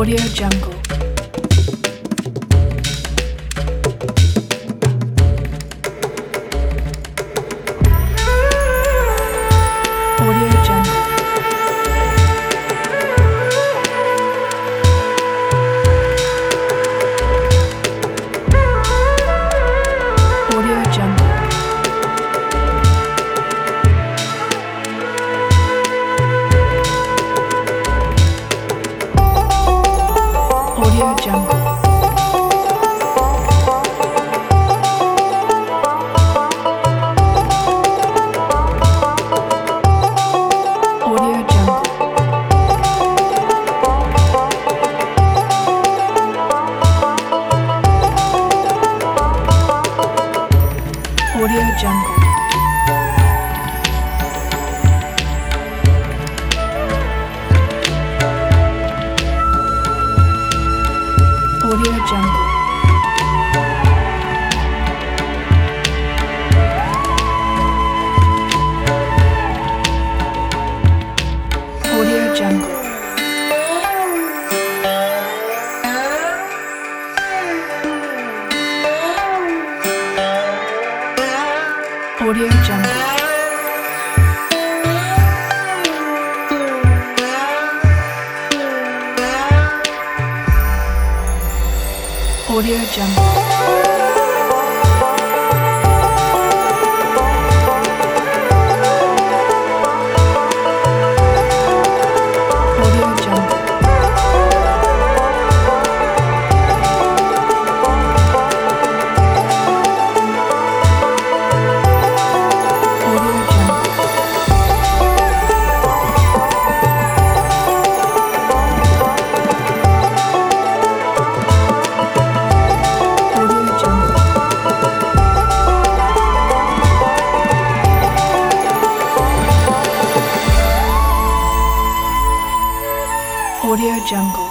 Audio Jungle. Audio Jungle. Audio Jungle. Audio Jungle. Audio Jungle. Audio Jungle. Audio Jungle. Audio Jungle. Audio Jungle. Audio Jungle. Audio Jungle. Audio Jungle. Audio Jungle. Audio Jungle.